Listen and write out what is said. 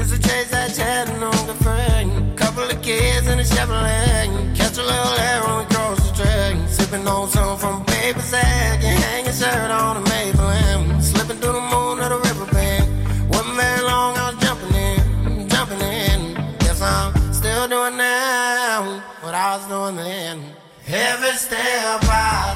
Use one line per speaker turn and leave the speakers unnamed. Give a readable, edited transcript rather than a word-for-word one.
Used to chase that Chattanooga friend. Couple of kids in a Chevrolet. Catch a little air when we cross the track. Sipping on something from a paper sack. And hang a shirt on a maple limb. Slipping through the moon of the riverbank. Wasn't very long, I was jumping in. Guess I'm still doing now what I was doing then. Every step I